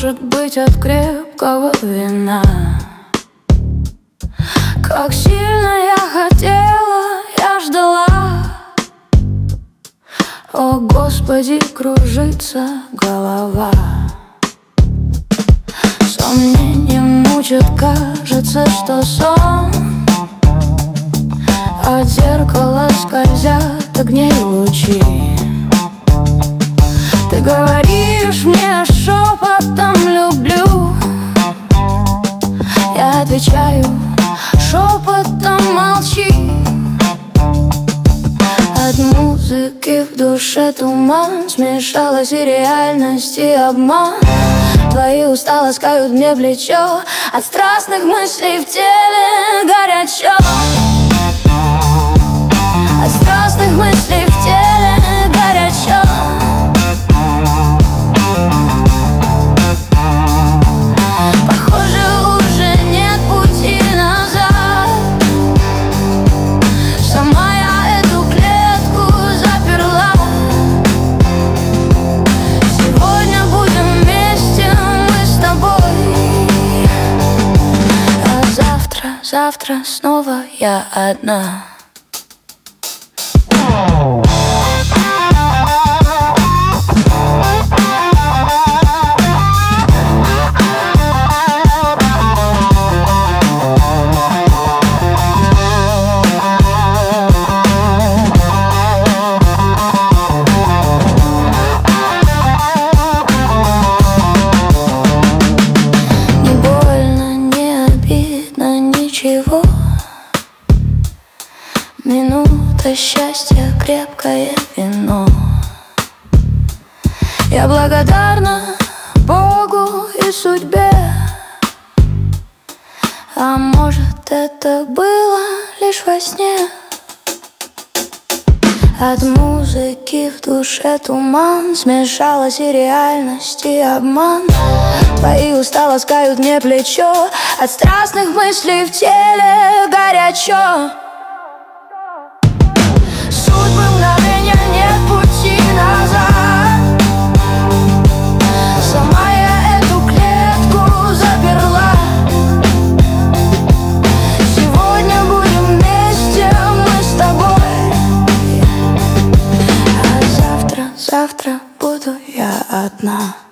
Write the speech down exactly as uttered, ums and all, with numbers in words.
может быть от крепкого вина. Как сильно я хотела, я ждала. О, Господи, кружится голова. Сомнением мучат, кажется, что сон. От зеркала скользят огней лучи. Ты говоришь мне шепотом «люблю». Я отвечаю шепотом «молчи». От музыки в душе туман, смешалась и реальность, и обман. Твои уста ласкают мне плечо, от страстных мыслей в теле горячо. От страстных мыслей в теле горячо. Похоже, уже нет пути назад. Сама я эту клетку заперла. Сегодня будем вместе мы с тобой. А завтра, завтра снова я одна. Не больно, не обидно, ничего. Минута счастья, крепкое вино. Я благодарна Богу и судьбе. А может, это было лишь во сне. От музыки в душе туман, смешалась и реальность, и обман. Твои уста ласкают мне плечо, от страстных мыслей в теле горячо. Судьбы мгновения, нет пути назад. Сама я эту клетку заперла. Сегодня будем вместе мы с тобой. А завтра, завтра буду я одна.